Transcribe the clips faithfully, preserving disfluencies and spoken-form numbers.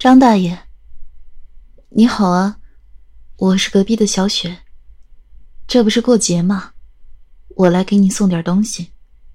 张大爷，你好啊，我是隔壁的小雪，这不是过节吗？我来给你送点东西。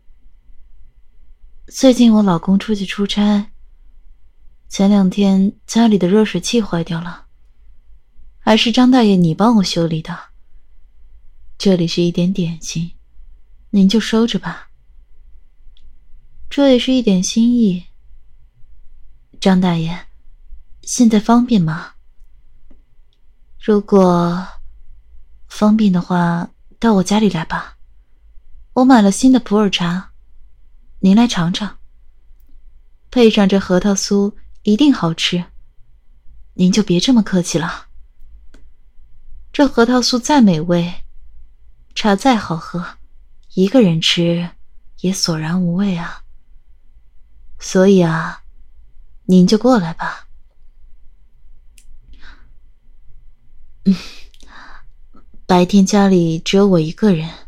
最近我老公出去出差，前两天家里的热水器坏掉了，还是张大爷你帮我修理的。这里是一点点心，您就收着吧。这也是一点心意。张大爷，现在方便吗？如果方便的话，到我家里来吧。我买了新的普洱茶，您来尝尝，配上这核桃酥一定好吃。您就别这么客气了。这核桃酥再美味，茶再好喝，一个人吃也索然无味啊。所以啊，您就过来吧。嗯，白天家里只有我一个人，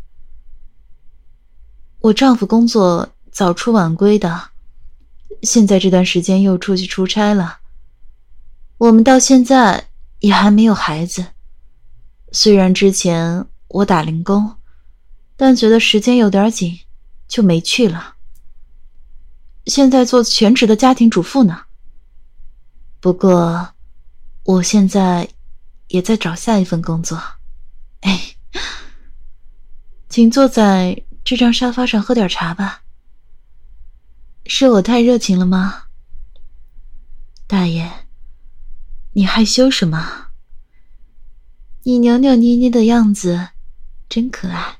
我丈夫工作早出晚归的，现在这段时间又出去出差了。我们到现在也还没有孩子，虽然之前我打零工，但觉得时间有点紧，就没去了。现在做全职的家庭主妇呢。不过我现在也在找下一份工作。哎，请坐在这张沙发上喝点茶吧。是我太热情了吗？大爷，你害羞什么？你扭扭捏捏的样子真可爱。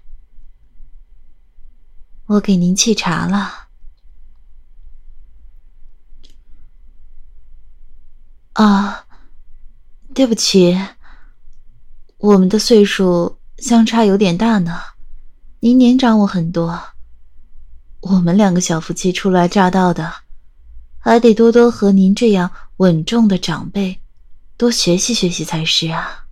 我给您沏茶了。啊，对不起，我们的岁数相差有点大呢，您年长我很多。我们两个小夫妻初来乍到的，还得多多和您这样稳重的长辈多学习学习才是啊。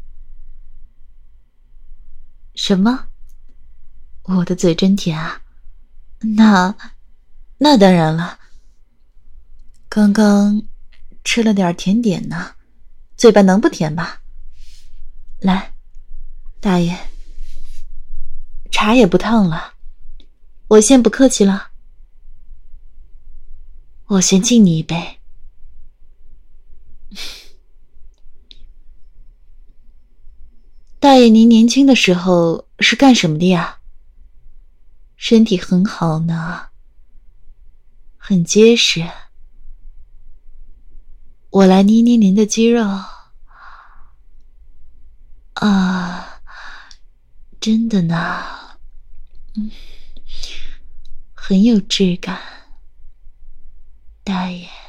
什么？我的嘴真甜啊？那那当然了，刚刚吃了点甜点呢，嘴巴能不甜吧？来，大爷，茶也不烫了，我先不客气了。我先敬你一杯。大爷，您年轻的时候是干什么的呀？身体很好呢，很结实。我来捏捏您的肌肉。啊，真的呢，嗯，很有质感。大爷，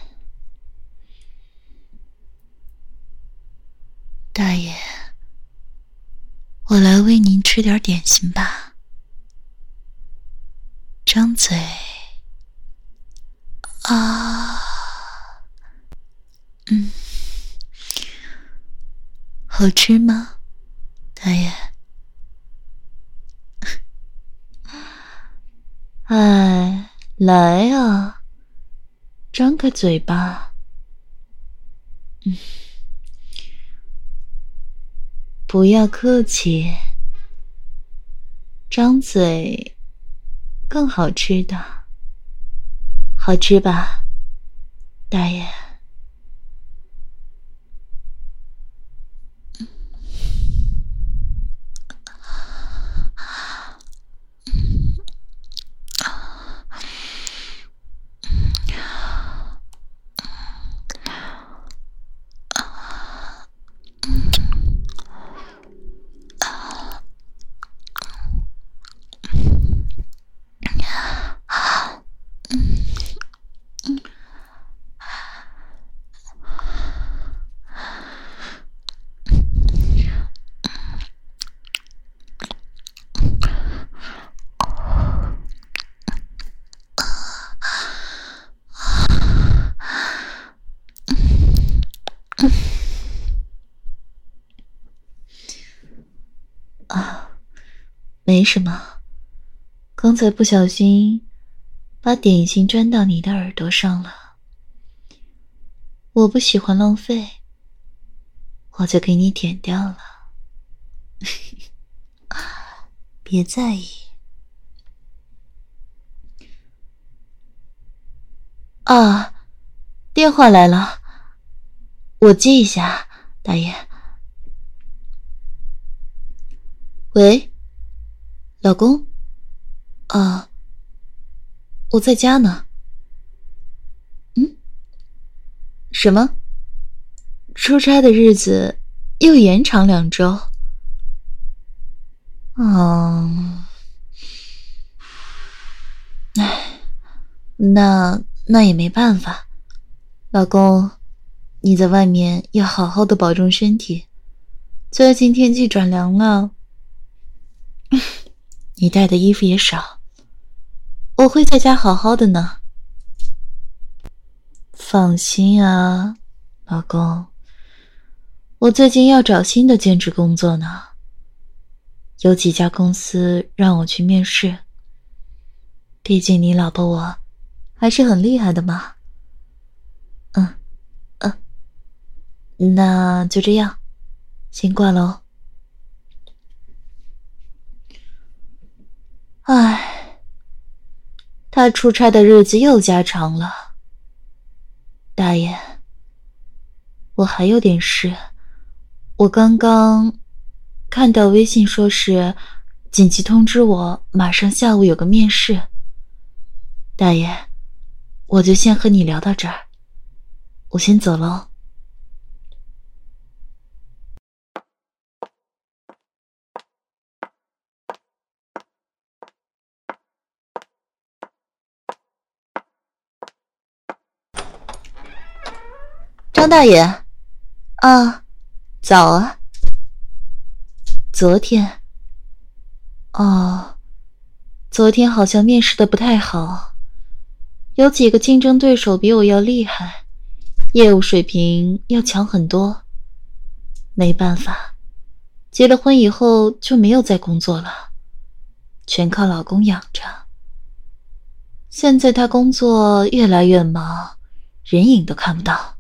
大爷，我来为您吃点点心吧。张嘴。啊，嗯，好吃吗，大爷？哎，来啊，张开嘴巴。嗯，不要客气，张嘴更好吃的。好吃吧，大爷？啊，没什么，刚才不小心把点心粘到你的耳朵上了。 我不喜欢浪费，我就给你点掉了。别在意。啊，电话来了，我接一下，大爷。喂，老公？啊，我在家呢。嗯？什么？出差的日子又延长两周？嗯，唉，那那也没办法，老公，你在外面要好好的保重身体。最近天气转凉了，你带的衣服也少，我会在家好好的呢。放心啊，老公，我最近要找新的兼职工作呢。有几家公司让我去面试，毕竟你老婆我还是很厉害的嘛。嗯嗯，那就这样，先挂了哦。唉，他出差的日子又加长了。大爷，我还有点事，我刚刚看到微信说是紧急通知我马上下午有个面试。大爷，我就先和你聊到这儿，我先走喽。张大爷，啊，早啊。昨天，哦，昨天好像面试的不太好，有几个竞争对手比我要厉害，业务水平要强很多。没办法，结了婚以后就没有再工作了，全靠老公养着。现在他工作越来越忙，人影都看不到。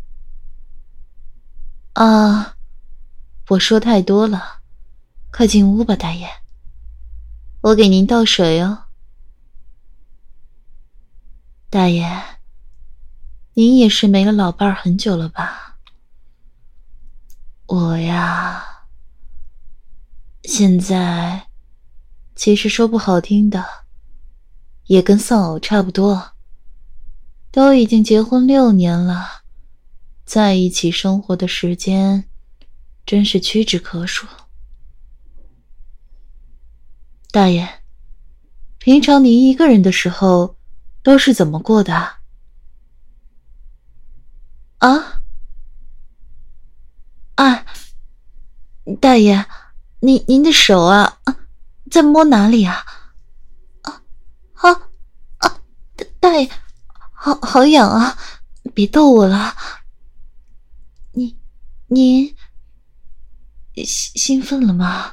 啊，我说太多了，快进屋吧，大爷。我给您倒水哦。大爷，您也是没了老伴儿很久了吧？我呀，现在其实说不好听的，也跟丧偶差不多，都已经结婚六年了，在一起生活的时间真是屈指可数。大爷，平常您一个人的时候都是怎么过的啊？啊？啊，大爷，您您的手啊，啊在摸哪里啊？啊啊啊！大爷，好好痒啊！别逗我了。你您兴兴奋了吗？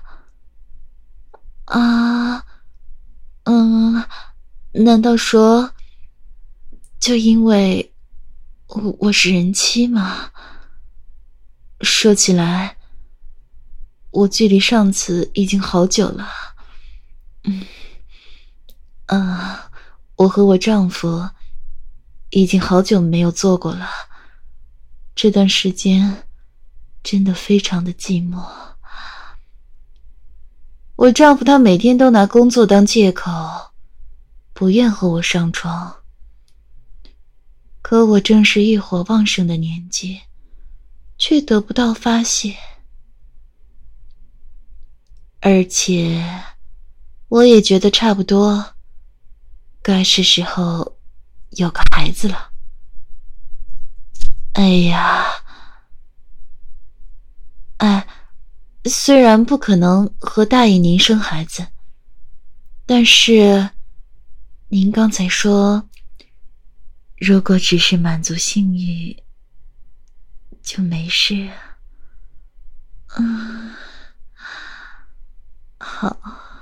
啊，嗯，难道说就因为我我是人妻吗？说起来，我距离上次已经好久了。嗯，啊，我和我丈夫已经好久没有做过了，这段时间真的非常的寂寞。我丈夫他每天都拿工作当借口，不愿和我上床。可我正是欲火旺盛的年纪，却得不到发泄。而且，我也觉得差不多，该是时候有个孩子了。哎呀，哎，虽然不可能和大爷您生孩子，但是您刚才说，如果只是满足性欲，就没事。嗯，好，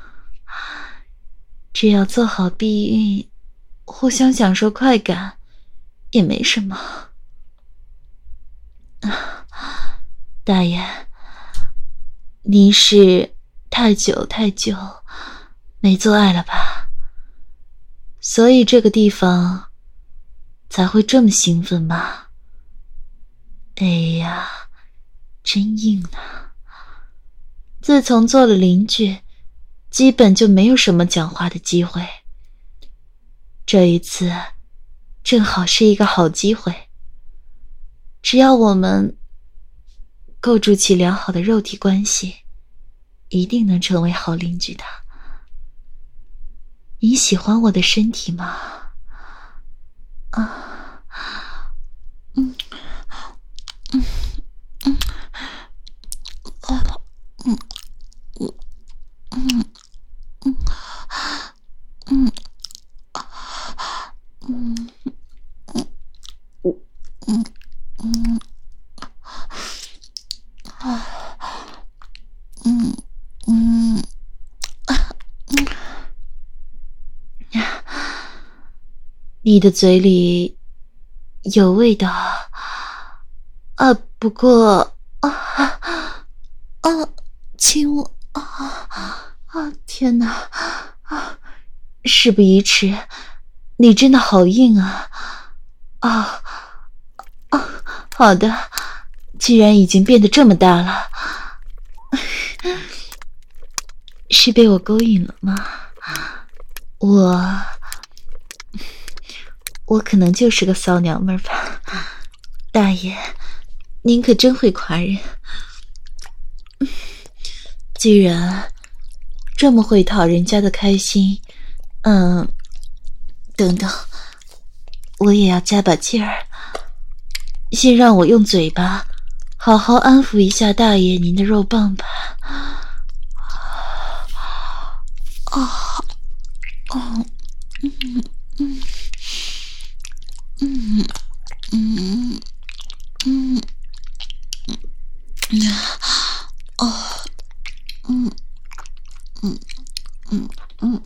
只要做好避孕，互相享受快感，也没什么。 大爷，您是太久太久没做爱了吧？所以这个地方才会这么兴奋吧？哎呀，真硬啊！自从做了邻居，基本就没有什么讲话的机会。这一次正好是一个好机会，只要我们构筑起良好的肉体关系，一定能成为好邻居的。你喜欢我的身体吗？啊，嗯嗯嗯啊嗯嗯嗯嗯嗯嗯嗯嗯嗯啊嗯嗯嗯，你的嘴里有味道啊，不过啊啊，亲我啊啊！天哪啊！事不宜迟，你真的好硬啊！啊啊，好的，既然已经变得这么大了，是被我勾引了吗？我我可能就是个骚娘们吧。大爷，您可真会夸人。既然这么会讨人家的开心，嗯，等等，我也要加把劲儿。先让我用嘴巴好好安抚一下大爷您的肉棒吧。啊，哦，嗯嗯嗯嗯嗯嗯，哦，嗯嗯嗯嗯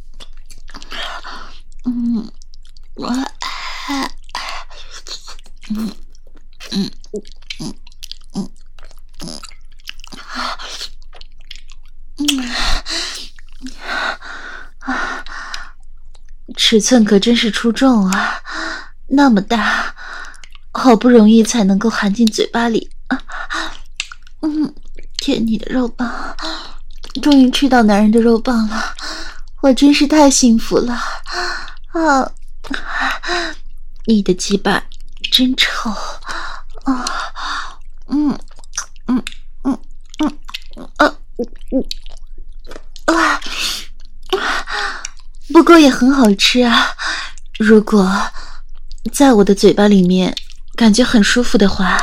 嗯，我啊，嗯嗯嗯嗯嗯嗯啊，尺寸可真是出众啊，那么大，好不容易才能够含进嘴巴里啊！嗯，舔你的肉棒，终于吃到男人的肉棒了，我真是太幸福了啊！你的鸡巴真臭啊！嗯嗯嗯嗯啊嗯啊！不过也很好吃啊，如果在我的嘴巴里面感觉很舒服的话，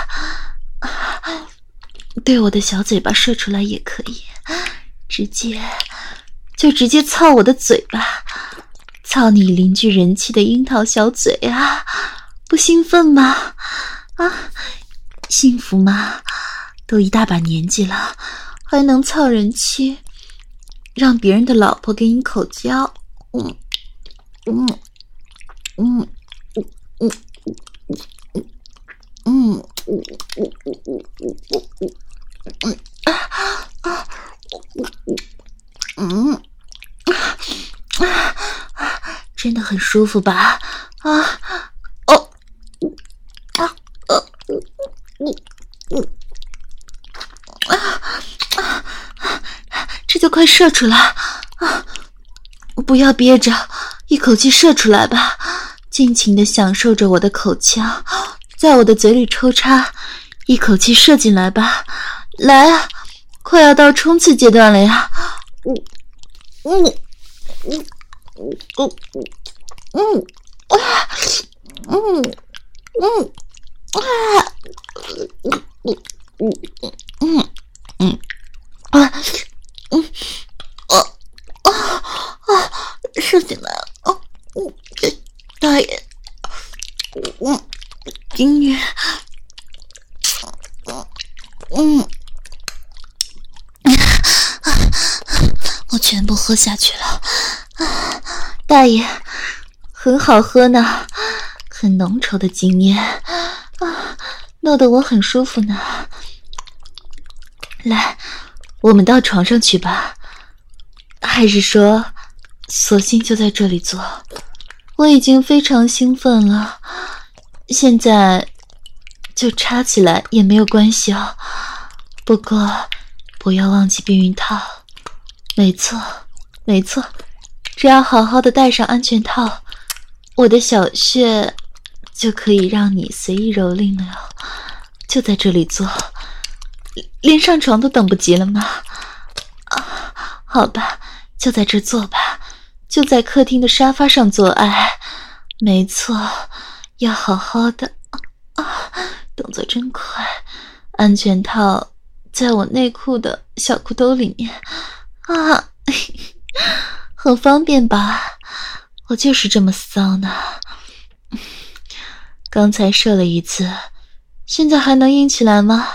对我的小嘴巴射出来也可以，直接就直接操我的嘴巴，操你邻居人气的樱桃小嘴啊，不兴奋吗？啊，幸福吗？都一大把年纪了，还能操人妻，让别人的老婆给你口交。嗯嗯嗯嗯嗯嗯嗯啊嗯啊，真的很舒服吧？啊哦啊呃嗯嗯啊啊，这就快射出来啊！不要憋着，一口气射出来吧，尽情地享受着我的口腔，在我的嘴里抽插，一口气射进来吧，来啊，快要到冲刺阶段了呀！嗯嗯嗯嗯嗯啊嗯嗯啊嗯嗯嗯嗯啊嗯啊啊啊！射进来了！哦，嗯，大爷，嗯，今天，嗯，我全部喝下去了。啊，大爷，很好喝呢，很浓稠的经验啊！ 弄得我很舒服呢。来，我们到床上去吧。还是说，索性就在这里做？我已经非常兴奋了，现在就插起来也没有关系哦。不过，不要忘记避孕套。没错，没错，只要好好的戴上安全套，我的小穴就可以让你随意蹂躏了哟。就在这里做，连上床都等不及了吗？啊，好吧，就在这做吧，就在客厅的沙发上做爱。没错，要好好的啊，动作真快。安全套在我内裤的小裤兜里面啊，很方便吧？我就是这么骚呢。刚才射了一次，现在还能硬起来吗？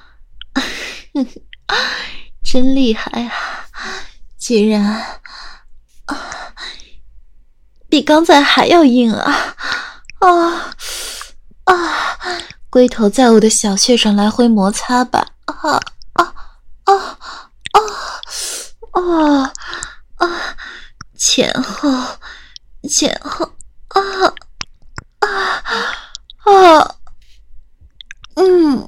真厉害啊，竟然啊比刚才还要硬啊啊啊！龟头在我的小穴上来回摩擦吧，啊啊啊啊啊啊！前后前后啊啊啊！嗯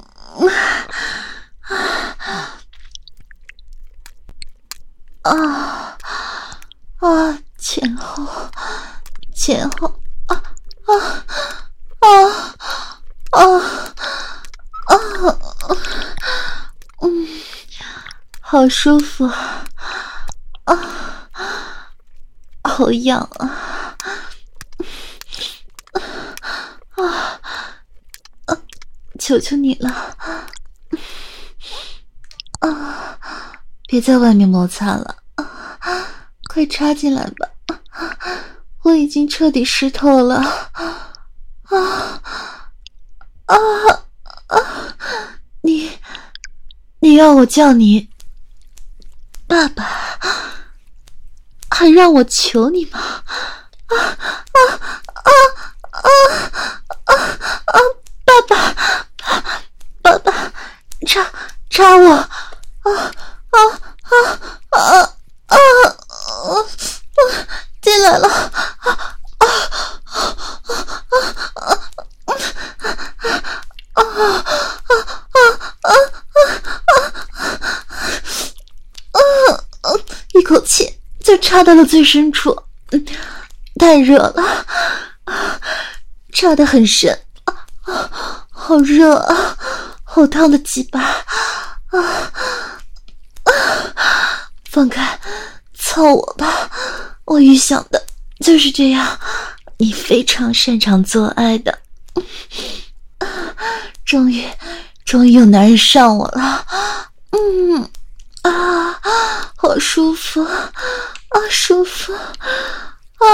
啊啊！前后前后啊啊啊啊啊！嗯，好舒服啊！啊，好痒啊！啊啊！求求你了！啊，别在外面摩擦了，啊，快插进来吧！我已经彻底湿透了。啊啊啊！你你要我叫你爸爸，还让我求你吗？啊啊啊啊啊啊！爸爸，爸爸，插插我！啊啊啊啊啊啊！进来了！啊啊啊啊啊啊啊啊！一口气就插到了最深处，太热了，插得很深，啊，好热啊，好烫的鸡巴啊！啊，放开，操我吧！我预想的就是这样，你非常擅长做爱的。终于，终于有男人上我了，嗯啊，好舒服啊，舒服啊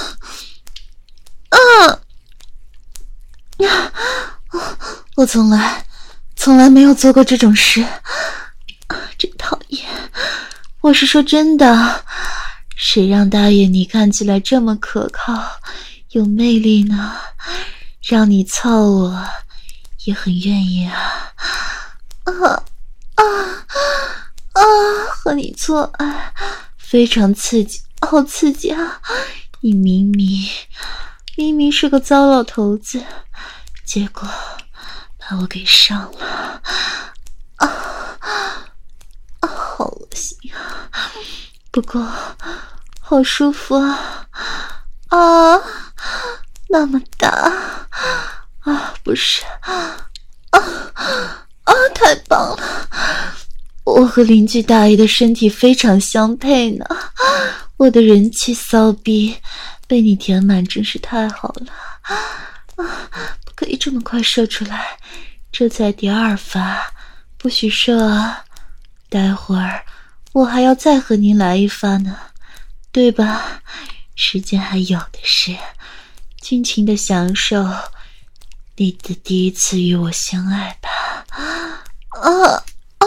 啊啊！我从来，从来没有做过这种事，真讨厌！我是说真的，谁让大爷你看起来这么可靠、有魅力呢？让你操我，也很愿意啊！啊啊啊！和你做爱非常刺激，好刺激啊！你明明明明是个糟老头子，结果把我给上了啊！啊，好恶心啊！不过好舒服啊！啊，那么大啊！不是啊啊！太棒了！我和邻居大爷的身体非常相配呢，我的人气骚逼被你填满，真是太好了啊！不可以这么快射出来，这才第二发，不许射啊！待会儿我还要再和您来一发呢，对吧？时间还有的是，尽情的享受你的第一次与我相爱吧！啊啊！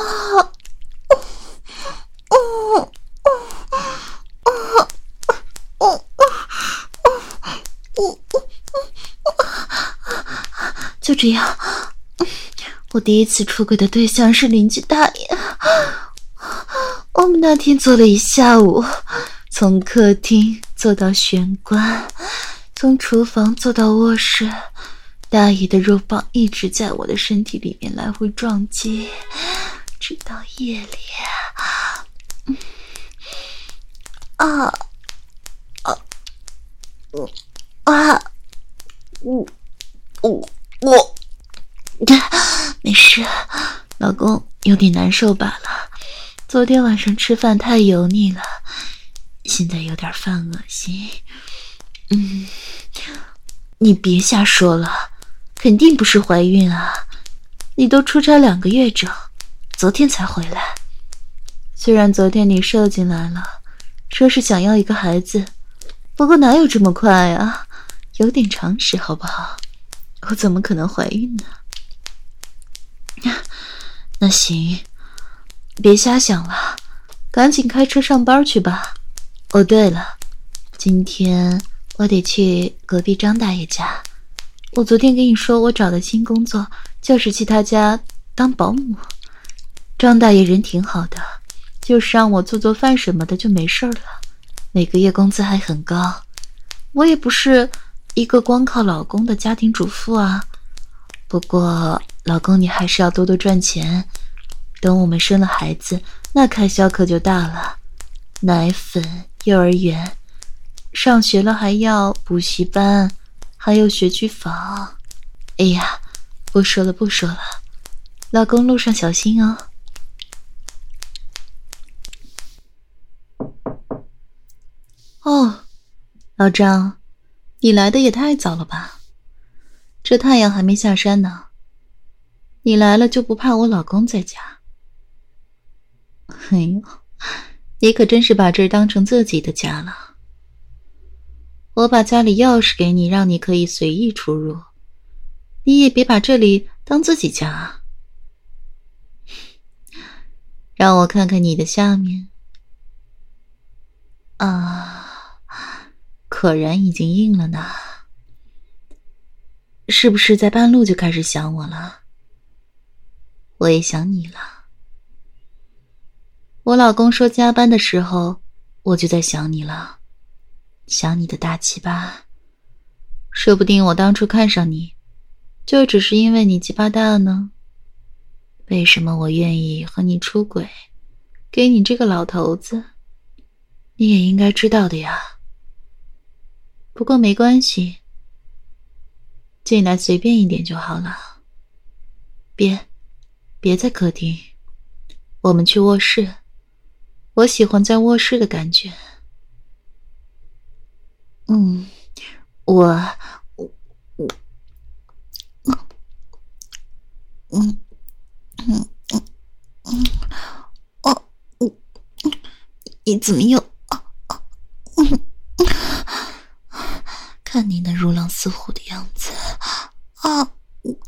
哦哦哦哦哦哦！就这样， 我第一次出轨的对象是邻居大爷，我们那天坐了一下午，从客厅坐到玄关，从厨房坐到卧室，大爷的肉棒一直在我的身体里面来回撞击，直到夜里。嗯、啊啊嗯啊我我我没事，老公有点难受罢了。昨天晚上吃饭太油腻了，现在有点犯恶心。嗯，你别瞎说了，肯定不是怀孕啊！你都出差两个月整，昨天才回来。虽然昨天你射进来了，说是想要一个孩子，不过哪有这么快啊？有点常识好不好？我怎么可能怀孕呢？那行，别瞎想了，赶紧开车上班去吧。哦，对了，今天我得去隔壁张大爷家。我昨天跟你说我找的新工作就是去他家当保姆。张大爷人挺好的，就是让我做做饭什么的就没事了，每个月工资还很高。我也不是一个光靠老公的家庭主妇啊。不过老公你还是要多多赚钱，等我们生了孩子，那开销可就大了，奶粉、幼儿园，上学了还要补习班，还有学区房。哎呀，不说了不说了，老公路上小心哦。哦，老张，你来的也太早了吧？这太阳还没下山呢，你来了就不怕我老公在家？哎呦，你可真是把这儿当成自己的家了。我把家里钥匙给你，让你可以随意出入，你也别把这里当自己家啊。让我看看你的下面。啊，果然已经硬了呢。是不是在半路就开始想我了？我也想你了。我老公说加班的时候，我就在想你了，想你的大气吧。说不定我当初看上你，就只是因为你鸡巴大呢。为什么我愿意和你出轨，给你这个老头子，你也应该知道的呀。不过没关系，进来随便一点就好了。别，别在客厅，我们去卧室。我喜欢在卧室的感觉。嗯，我，我，我，嗯，嗯，嗯，嗯，哦，嗯，你怎么又，嗯，看你那如狼似虎的样子，啊，嗯，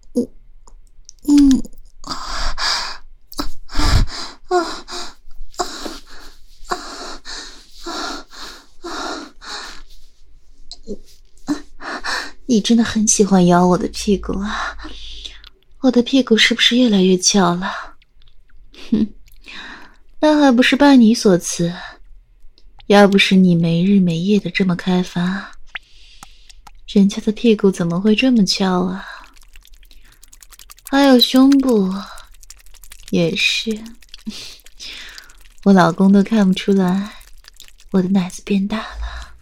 嗯，啊，啊。你真的很喜欢咬我的屁股啊，我的屁股是不是越来越翘了？哼，那还不是拜你所赐，要不是你没日没夜的这么开发，人家的屁股怎么会这么翘啊？还有胸部也是，我老公都看不出来我的奶子变大了。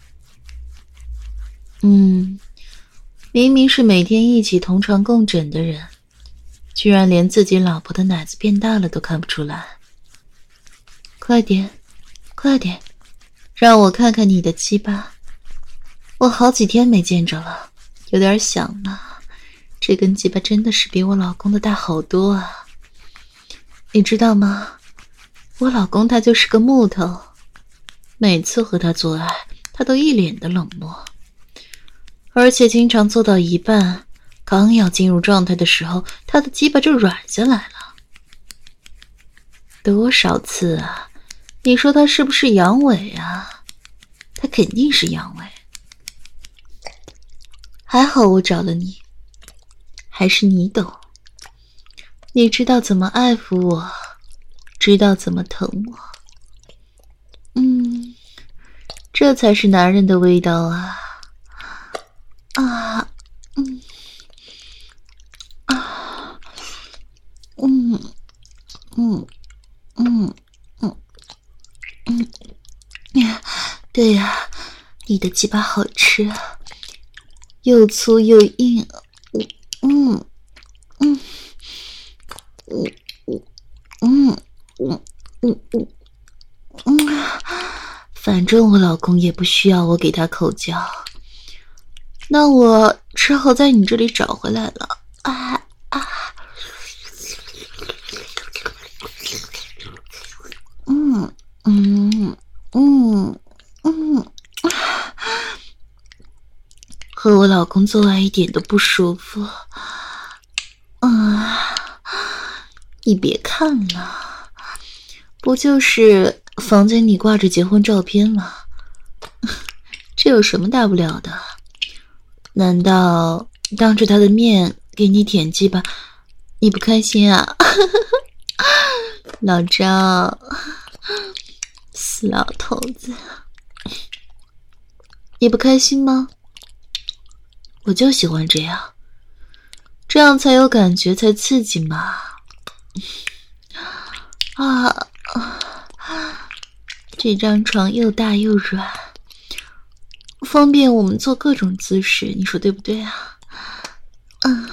嗯，明明是每天一起同床共枕的人，居然连自己老婆的奶子变大了都看不出来。快点，快点，让我看看你的鸡巴，我好几天没见着了，有点想了。这根鸡巴真的是比我老公的大好多啊！你知道吗？我老公他就是个木头，每次和他做爱，他都一脸的冷漠。而且经常做到一半，刚要进入状态的时候，他的鸡巴就软下来了。多少次啊？你说他是不是阳痿啊？他肯定是阳痿。还好我找了你，还是你懂。 你知道怎么爱抚我，知道怎么疼我。嗯，这才是男人的味道啊！啊，嗯，啊，嗯，嗯，嗯，嗯，嗯，对呀、啊，你的鸡巴好吃啊，又粗又硬，嗯，嗯，嗯，嗯，嗯，嗯，嗯，嗯，反正我老公也不需要我给他口交，那我只好在你这里找回来了。啊啊！嗯嗯嗯嗯，和我老公做爱一点都不舒服。嗯，你别看了，不就是房间里挂着结婚照片吗？这有什么大不了的？难道当着他的面给你舔鸡巴，你不开心啊？老张，死老头子，你不开心吗？我就喜欢这样，这样才有感觉，才刺激嘛。啊啊！这张床又大又软，方便我们做各种姿势，你说对不对啊？嗯，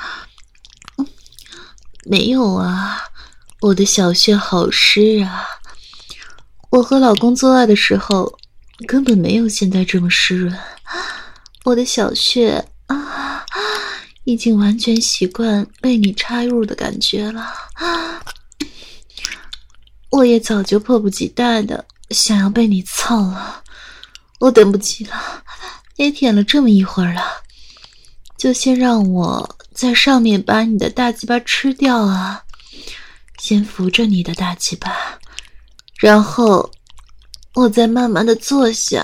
没有啊，我的小穴好湿啊！我和老公做爱的时候，根本没有现在这么湿润。我的小穴啊，已经完全习惯被你插入的感觉了。我也早就迫不及待的想要被你操了，我等不及了，也舔了这么一会儿了，就先让我在上面把你的大鸡巴吃掉啊！先扶着你的大鸡巴，然后我再慢慢的坐下。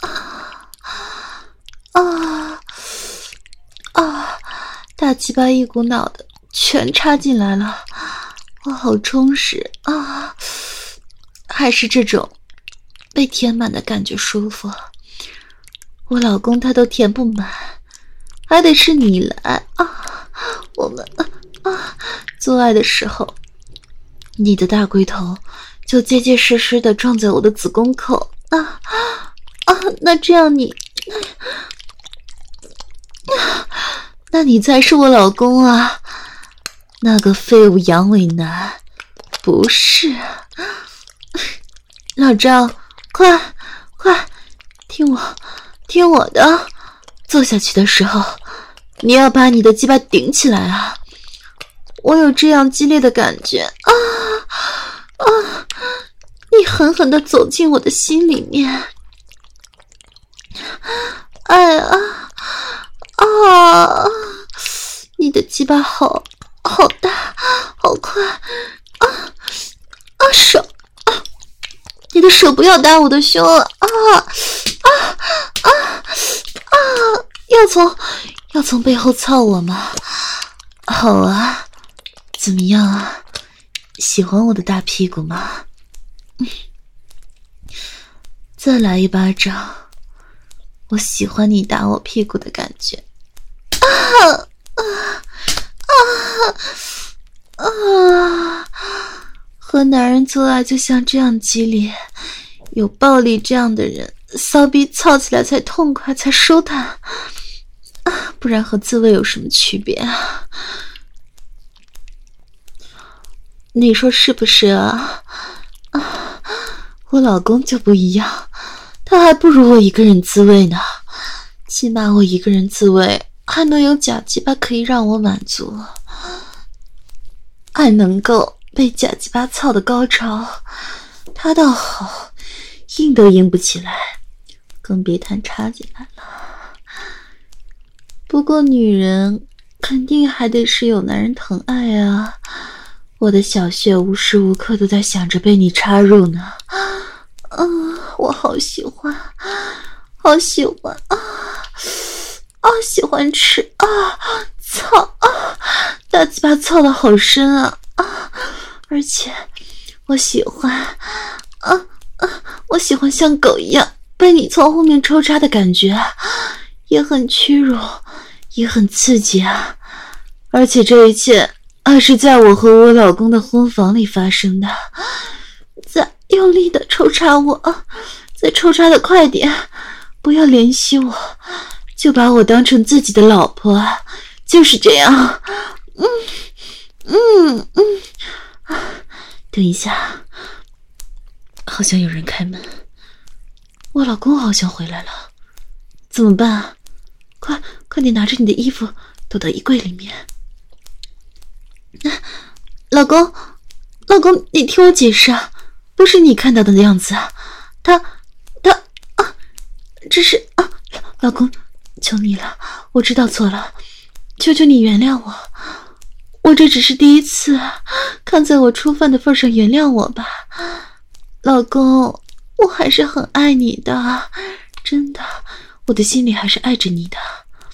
啊啊！大鸡巴一股脑的全插进来了，我好充实啊！还是这种被填满的感觉舒服。我老公他都填不满，还得是你来啊！我们啊做爱的时候，你的大龟头就结结实实的撞在我的子宫口啊啊！那这样你。那你才是我老公啊，那个废物阳痿男不是。老张，快快听我听我的，坐下去的时候你要把你的鸡巴顶起来啊！我有这样激烈的感觉啊啊！你狠狠地走进我的心里面，哎呀啊！你的鸡巴好好大，好快啊啊！手啊！你的手不要搭我的胸啊啊啊啊啊！要从要从背后操我吗？好啊，怎么样啊？喜欢我的大屁股吗？嗯，再来一巴掌。我喜欢你打我屁股的感觉。啊啊啊啊！和男人做爱就像这样激烈，有暴力这样的人，骚逼操起来才痛快，才舒坦啊！不然和自慰有什么区别啊？你说是不是啊？啊！我老公就不一样，他还不如我一个人自慰呢，起码我一个人自慰还能有假鸡巴可以让我满足，还能够被假鸡巴操的高潮。他倒好，硬都硬不起来，更别谈插进来了。不过女人肯定还得是有男人疼爱啊，我的小穴无时无刻都在想着被你插入呢。嗯，我好喜欢，好喜欢啊！啊，喜欢吃啊！操啊！ 大鸡巴操的好深啊啊！而且我喜欢啊啊！我喜欢像狗一样被你从后面抽插的感觉，也很屈辱，也很刺激啊！而且这一切还是在我和我老公的婚房里发生的。再用力的抽插我，再抽插的快点，不要怜惜我，就把我当成自己的老婆，就是这样。嗯嗯嗯，等一下，好像有人开门，我老公好像回来了，怎么办啊？快快点拿着你的衣服躲到衣柜里面。老公，老公，你听我解释啊，不是你看到的样子啊，他他啊，这是啊，老公，求你了，我知道错了，求求你原谅我，我这只是第一次，看在我初犯的份上原谅我吧。老公，我还是很爱你的，真的，我的心里还是爱着你的。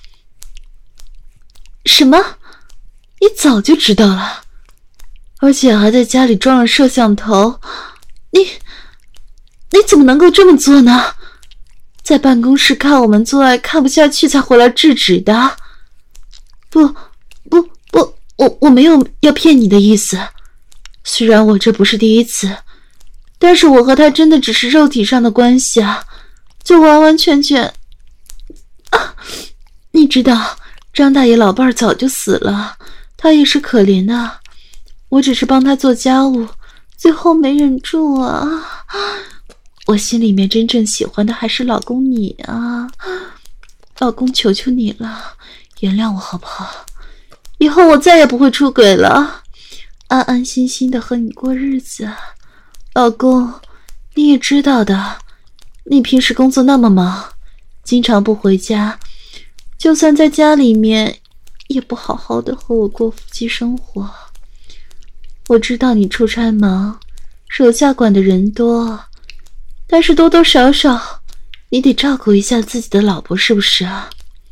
什么？你早就知道了，而且还在家里装了摄像头，你你怎么能够这么做呢？在办公室看我们做爱看不下去才回来制止的。不不不，我我没有要骗你的意思，虽然我这不是第一次，但是我和他真的只是肉体上的关系啊，就完完全全啊，你知道张大爷老伴儿早就死了，他也是可怜的，我只是帮他做家务，最后没忍住啊，我心里面真正喜欢的还是老公你啊，老公求求你了，原谅我好不好？以后我再也不会出轨了，安安心心的和你过日子。老公，你也知道的，你平时工作那么忙，经常不回家，就算在家里面也不好好的和我过夫妻生活。我知道你出差忙，手下管的人多，但是多多少少你得照顾一下自己的老婆，是不是啊？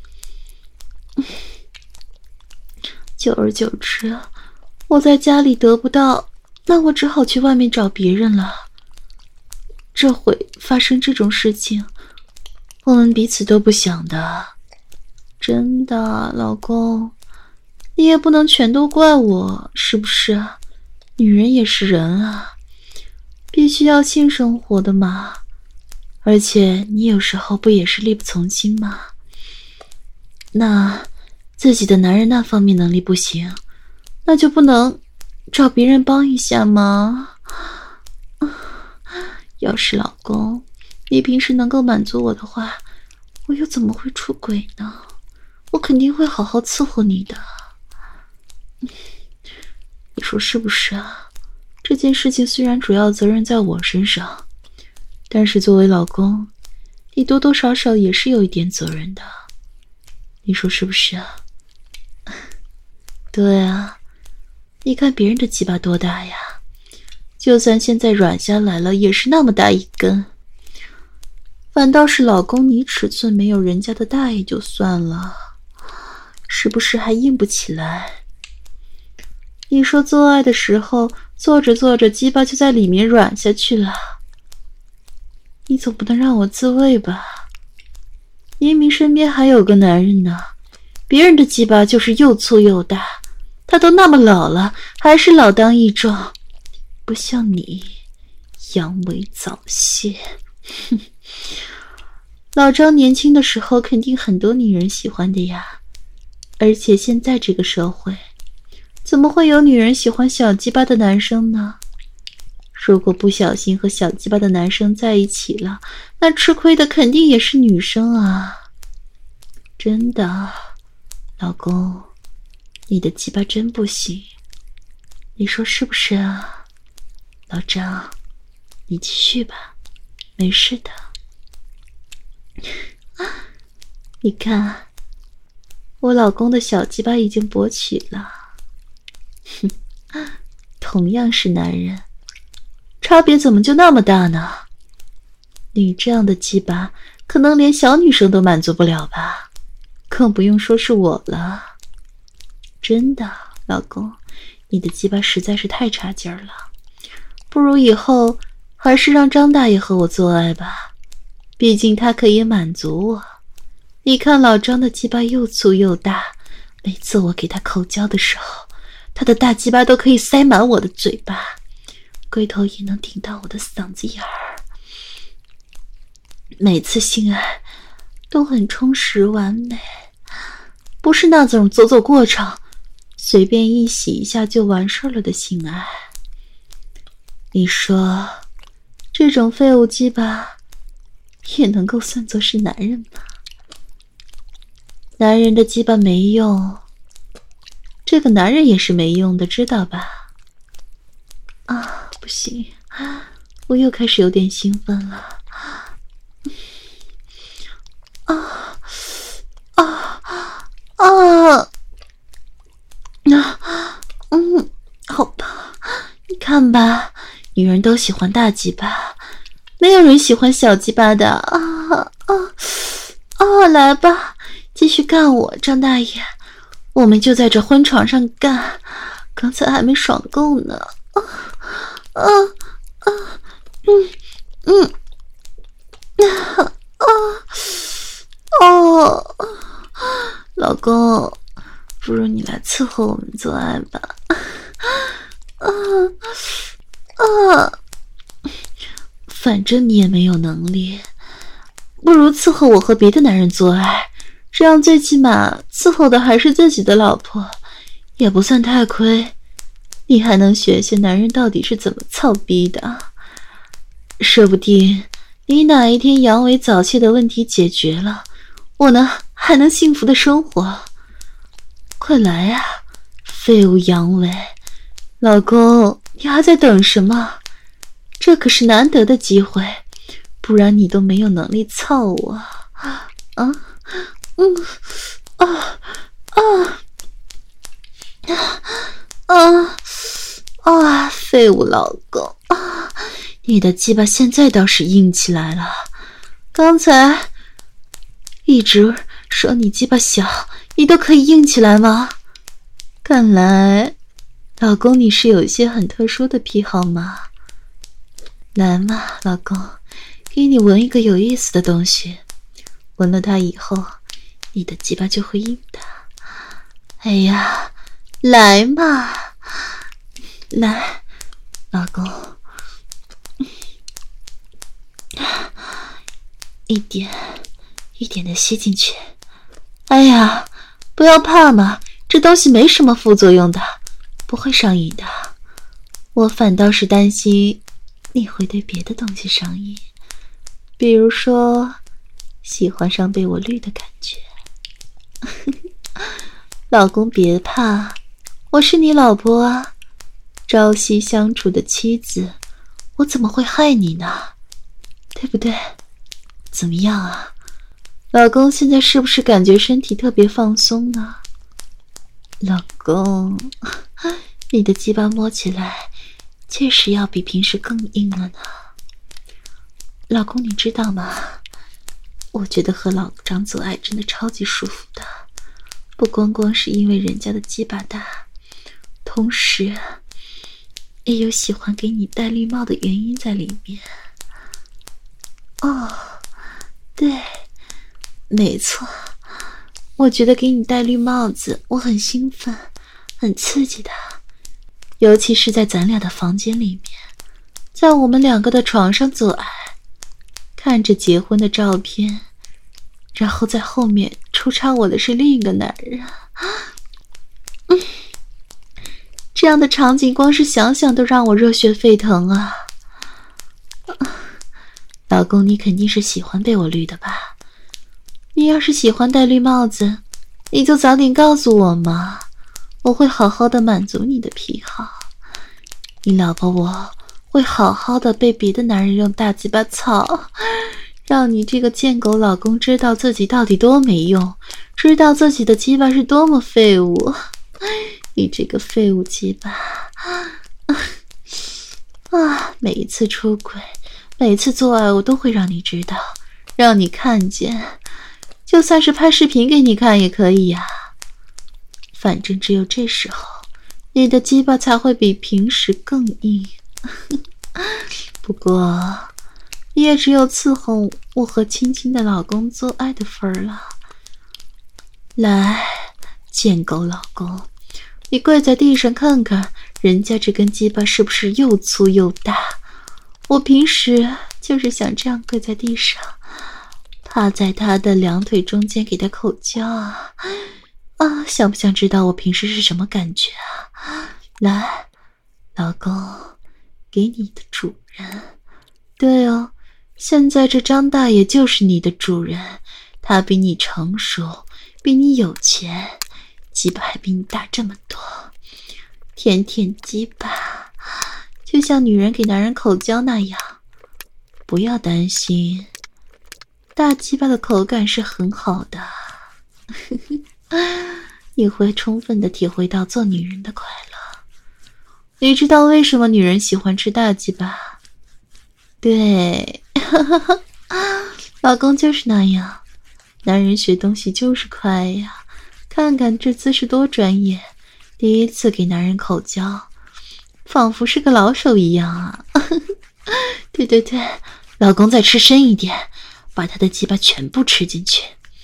久而久之，我在家里得不到，那我只好去外面找别人了。这回发生这种事情，我们彼此都不想的。真的，老公，你也不能全都怪我，是不是？女人也是人啊，必须要性生活的嘛。而且你有时候不也是力不从心吗？那自己的男人那方面能力不行，那就不能找别人帮一下吗？要是老公你平时能够满足我的话，我又怎么会出轨呢？我肯定会好好伺候你的。你说是不是啊？这件事情虽然主要责任在我身上，但是作为老公，你多多少少也是有一点责任的。你说是不是啊？对啊，你看别人的鸡巴多大呀，就算现在软下来了也是那么大一根，反倒是老公你尺寸没有人家的大也就算了，是不是还硬不起来？你说做爱的时候做着做着鸡巴就在里面软下去了，你总不能让我自慰吧？明明身边还有个男人呢，别人的鸡巴就是又粗又大，他都那么老了还是老当益壮，不像你阳痿早泄。哼，老张年轻的时候肯定很多女人喜欢的呀，而且现在这个社会怎么会有女人喜欢小鸡巴的男生呢？如果不小心和小鸡巴的男生在一起了，那吃亏的肯定也是女生啊。真的，老公，你的鸡巴真不行，你说是不是啊？老张，你继续吧，没事的。你看，我老公的小鸡巴已经勃起了。哼，同样是男人，差别怎么就那么大呢？你这样的鸡巴可能连小女生都满足不了吧，更不用说是我了。真的， 老公，你的鸡巴实在是太差劲儿了，不如以后还是让张大爷和我做爱吧，毕竟他可以满足我。你看老张的鸡巴又粗又大，每次我给他口交的时候，他的大鸡巴都可以塞满我的嘴巴，龟头也能顶到我的嗓子眼儿。每次性爱都很充实完美，不是那种走走过场随便一洗一下就完事了的性爱。你说这种废物鸡巴也能够算作是男人吗？男人的鸡巴没用，这个男人也是没用的，知道吧？啊，不行，我又开始有点兴奋了。啊啊啊啊！嗯，好吧，你看吧，女人都喜欢大鸡巴，没有人喜欢小鸡巴的。啊啊啊！来吧，继续干我，张大爷，我们就在这婚床上干，刚才还没爽够呢。啊啊啊！嗯嗯啊啊哦，老公，不如你来伺候我们做爱吧。啊啊！反正你也没有能力，不如伺候我和别的男人做爱，这样最起码伺候的还是自己的老婆，也不算太亏。你还能学学男人到底是怎么操逼的，说不定你哪一天阳痿早泄的问题解决了，我呢还能幸福的生活。快来呀、啊，废物阳痿，老公，你还在等什么？这可是难得的机会，不然你都没有能力操我。啊，嗯，啊啊啊啊！废物老公啊！你的鸡巴现在倒是硬起来了，刚才一直说你鸡巴小，你都可以硬起来吗？看来老公你是有一些很特殊的癖好吗？来嘛，老公，给你闻一个有意思的东西，闻了它以后，你的鸡巴就会硬的。哎呀，来嘛，来，老公，一点一点的吸进去。哎呀，不要怕嘛，这东西没什么副作用的，不会上瘾的。我反倒是担心你会对别的东西上瘾，比如说喜欢上被我绿的感觉。老公别怕，我是你老婆啊，朝夕相处的妻子，我怎么会害你呢？对不对？怎么样啊，老公现在是不是感觉身体特别放松呢？老公，你的鸡巴摸起来确实要比平时更硬了呢。老公，你知道吗？我觉得和老张做爱真的超级舒服的，不光光是因为人家的鸡巴大，同时也有喜欢给你戴绿帽的原因在里面。哦，对，没错，我觉得给你戴绿帽子我很兴奋，很刺激的，尤其是在咱俩的房间里面，在我们两个的床上做爱，看着结婚的照片，然后在后面出插我的是另一个男人。嗯，这样的场景光是想想都让我热血沸腾啊。老公，你肯定是喜欢被我绿的吧？你要是喜欢戴绿帽子，你就早点告诉我嘛，我会好好的满足你的癖好。你老婆我会好好的被别的男人用大鸡巴操，让你这个贱狗老公知道自己到底多没用，知道自己的鸡巴是多么废物。你这个废物鸡巴啊！每一次出轨，每次做爱，我都会让你知道，让你看见，就算是拍视频给你看也可以呀、啊。反正只有这时候， 你的鸡巴才会比平时更硬。不过你也只有伺候我和亲亲的老公做爱的份儿了。来，贱狗老公，你跪在地上看看，人家这根鸡巴是不是又粗又大？我平时就是想这样跪在地上，趴在他的两腿中间给他口交啊！啊，想不想知道我平时是什么感觉啊？来，老公，给你的主人。对哦，现在这张大爷就是你的主人，他比你成熟，比你有钱，鸡巴还比你大这么多。舔舔鸡巴，就像女人给男人口交那样。不要担心，大鸡巴的口感是很好的。你会充分的体会到做女人的快乐。你知道为什么女人喜欢吃大鸡巴？对，老公就是那样，男人学东西就是快呀。看看这姿势多专业，第一次给男人口交，仿佛是个老手一样啊。对对对，老公再吃深一点，把他的鸡巴全部吃进去。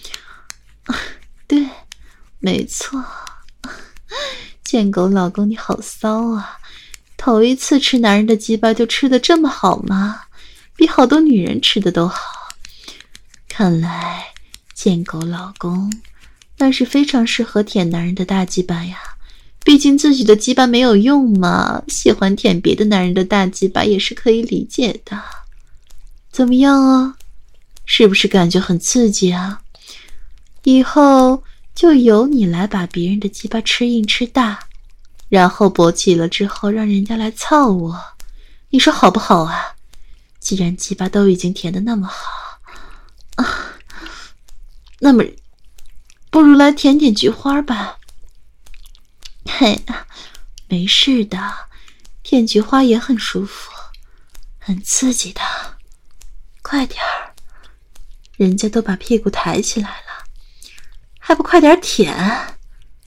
对，没错。贱狗老公你好骚啊，头一次吃男人的鸡巴就吃得这么好吗？比好多女人吃的都好。看来贱狗老公那是非常适合舔男人的大鸡巴呀，毕竟自己的鸡巴没有用嘛，喜欢舔别的男人的大鸡巴也是可以理解的。怎么样啊？是不是感觉很刺激啊？以后就由你来把别人的鸡巴吃硬吃大，然后勃起了之后让人家来操我，你说好不好啊？既然鸡巴都已经甜得那么好啊，那么不如来舔舔菊花吧。嘿，没事的，舔菊花也很舒服，很刺激的。快点儿，人家都把屁股抬起来了，还不快点舔？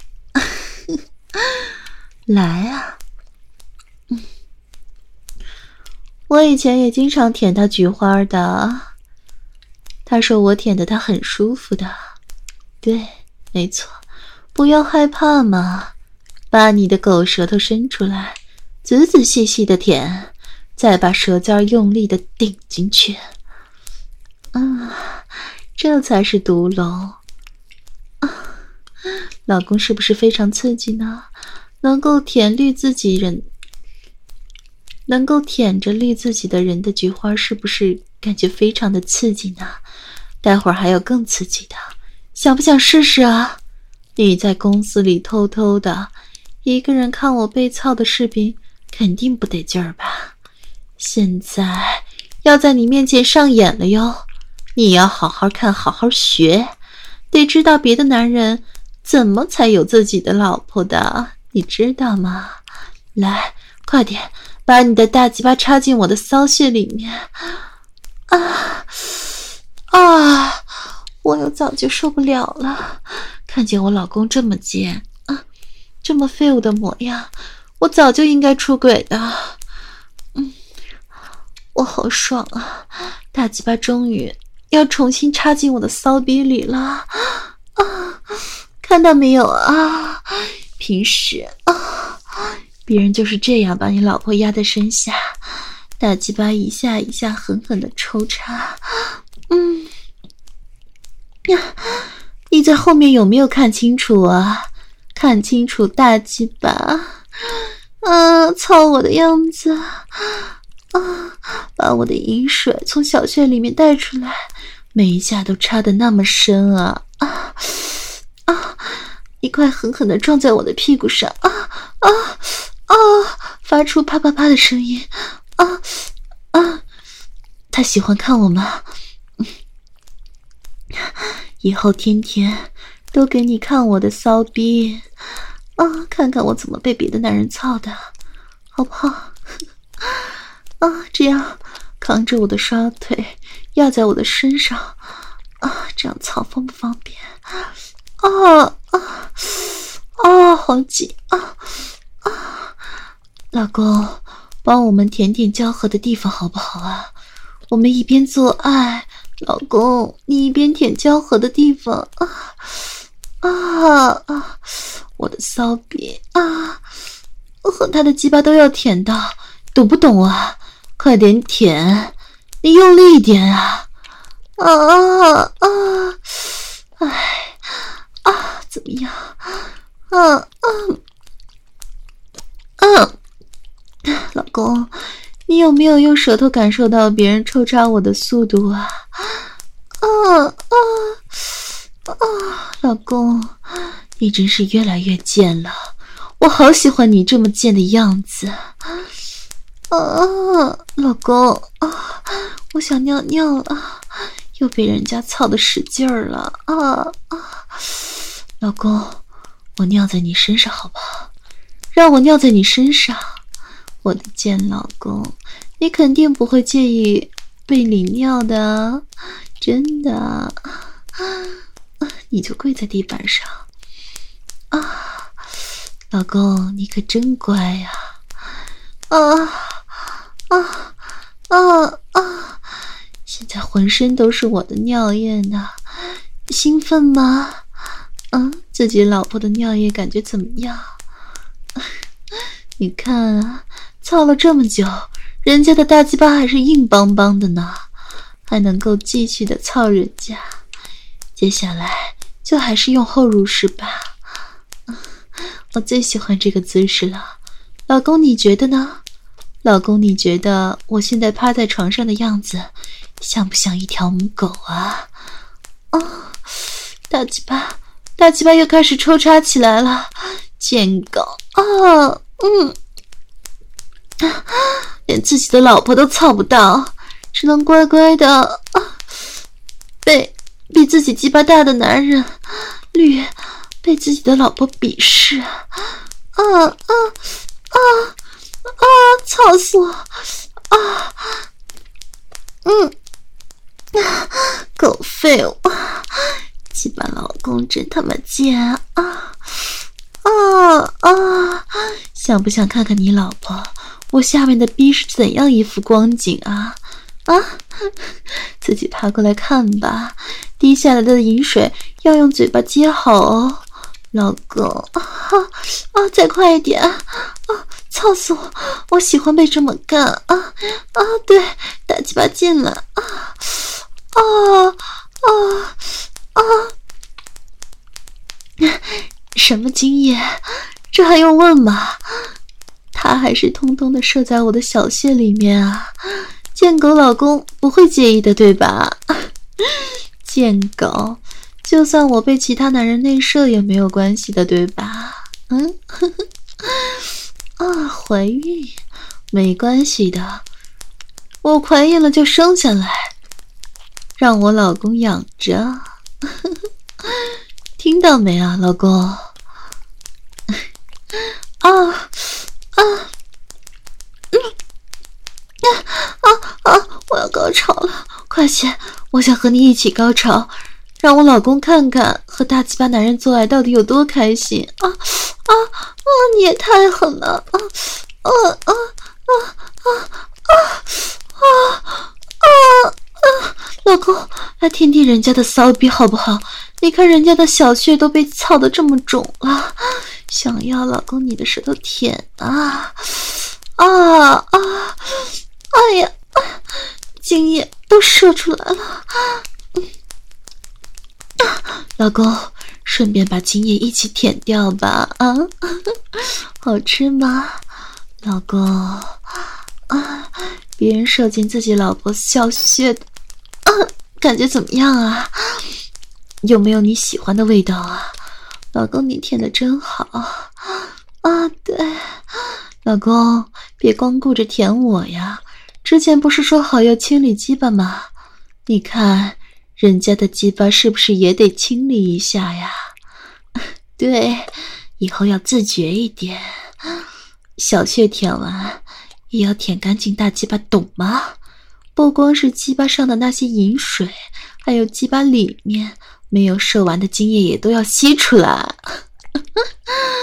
来啊！嗯，我以前也经常舔他菊花的，他说我舔的他很舒服的。对，没错，不要害怕嘛，把你的狗舌头伸出来，仔仔细细的舔，再把舌尖用力的顶进去。啊，这才是毒龙。啊，老公是不是非常刺激呢？能够舔绿自己人，能够舔着绿自己的人的菊花，是不是感觉非常的刺激呢？待会儿还有更刺激的，想不想试试啊？你在公司里偷偷的一个人看我被操的视频，肯定不得劲儿吧？现在要在你面前上演了哟，你要好好看，好好学，得知道别的男人怎么才有自己的老婆的，你知道吗？来，快点把你的大鸡巴插进我的骚穴里面。啊啊！我又早就受不了了，看见我老公这么贱啊，这么废物的模样，我早就应该出轨的。嗯，我好爽啊，大鸡巴终于要重新插进我的骚逼里了。啊，看到没有啊？平时啊，别人就是这样把你老婆压在身下，大鸡巴一下一下狠狠的抽插。嗯呀，你在后面有没有看清楚啊？看清楚大鸡巴啊，操我的样子啊，把我的饮水从小穴里面带出来，每一下都插得那么深啊啊啊！一块狠狠地撞在我的屁股上啊啊啊！发出啪啪啪的声音啊啊！他喜欢看我吗？以后天天都给你看我的骚逼啊，看看我怎么被别的男人操的，好不好？啊，这样扛着我的双腿压在我的身上啊，这样操方不方便？啊啊啊！好紧啊啊！ 老公，帮我们舔舔交合的地方好不好啊？我们一边做爱，老公，你一边舔交合的地方啊啊啊！我的骚逼啊，我和他的鸡巴都要舔到，懂不懂啊？快点舔，你用力一点啊！啊啊啊！哎啊，怎么样？啊啊啊！老公，你有没有用舌头感受到别人抽插我的速度啊？啊啊啊！老公，你真是越来越贱了，我好喜欢你这么贱的样子。啊，老公啊，我想尿尿了，又被人家操得使劲儿了啊啊！老公，我尿在你身上好不好？让我尿在你身上。我的贱老公，你肯定不会介意被你尿的，真的啊！你就跪在地板上啊，老公，你可真乖呀！啊啊啊啊！现在浑身都是我的尿液呢，兴奋吗？嗯，自己老婆的尿液感觉怎么样？你看啊，操了这么久，人家的大鸡巴还是硬邦邦的呢，还能够继续的操人家。接下来就还是用后入式吧，我最喜欢这个姿势了。老公你觉得呢？老公你觉得我现在趴在床上的样子像不像一条母狗啊？哦，大鸡巴大鸡巴又开始抽插起来了，贱狗啊！嗯，连自己的老婆都操不到，只能乖乖的啊，被比自己鸡巴大的男人绿，被自己的老婆鄙视，啊啊啊啊！操死我！啊，嗯，狗废物，鸡巴老公真他妈贱啊！啊啊！想不想看看你老婆我下面的逼是怎样一副光景啊？啊，自己爬过来看吧，滴下来的饮水要用嘴巴接好哦，老公啊啊！再快一点啊！操死我！我喜欢被这么干啊啊！对，大鸡巴进来啊啊啊啊！什么经验？这还用问吗？他还是通通的射在我的小穴里面啊！贱狗老公不会介意的，对吧？贱狗，就算我被其他男人内射也没有关系的，对吧？嗯，呵呵啊，怀孕没关系的，我怀孕了就生下来，让我老公养着。听到没啊，老公？啊啊嗯啊啊啊！我要高潮了，快些！我想和你一起高潮，让我老公看看和大鸡巴男人做爱到底有多开心啊啊啊！你也太狠了啊啊啊啊啊啊啊啊啊！老公，来舔舔人家的骚逼好不好？你看人家的小穴都被操得这么肿了，想要老公你的舌头舔啊啊啊！哎呀，精液都射出来了，嗯啊、老公，顺便把精液一起舔掉吧啊！好吃吗，老公？啊，别人射进自己老婆小穴的，啊，感觉怎么样啊？有没有你喜欢的味道啊？老公你舔得真好啊！对，老公别光顾着舔我呀，之前不是说好要清理鸡巴吗？你看人家的鸡巴是不是也得清理一下呀？对，以后要自觉一点，小穴舔完也要舔干净大鸡巴，懂吗？不光是鸡巴上的那些饮水，还有鸡巴里面没有射完的精液也都要吸出来。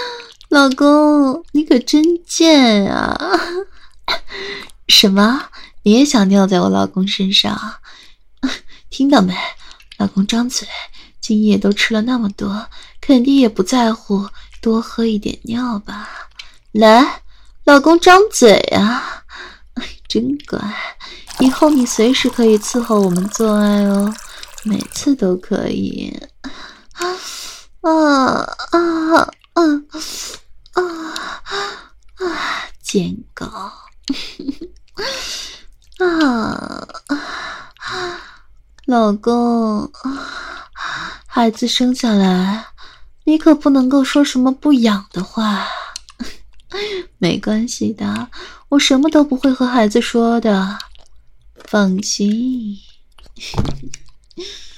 老公，你可真贱啊！什么？你也想尿在我老公身上？听到没？老公张嘴，今夜都吃了那么多，肯定也不在乎多喝一点尿吧？来，老公张嘴啊！真乖，以后你随时可以伺候我们做爱哦，每次都可以。啊啊啊啊啊！贱狗！啊，老公，孩子生下来，你可不能够说什么不养的话。没关系的，我什么都不会和孩子说的，放心。